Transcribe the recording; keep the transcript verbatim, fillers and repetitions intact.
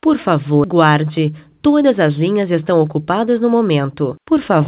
Por favor, guarde. Todas as linhas estão ocupadas no momento. Por favor.